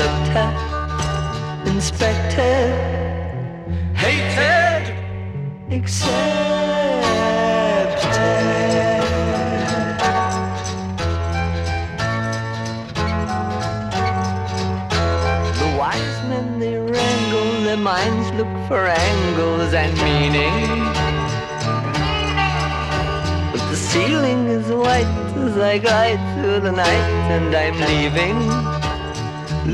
looked at, inspected, hated, accepted. The wise men, they wrangle, their minds look for angles and meaning. But the ceiling is white as I glide through the night, and I'm leaving.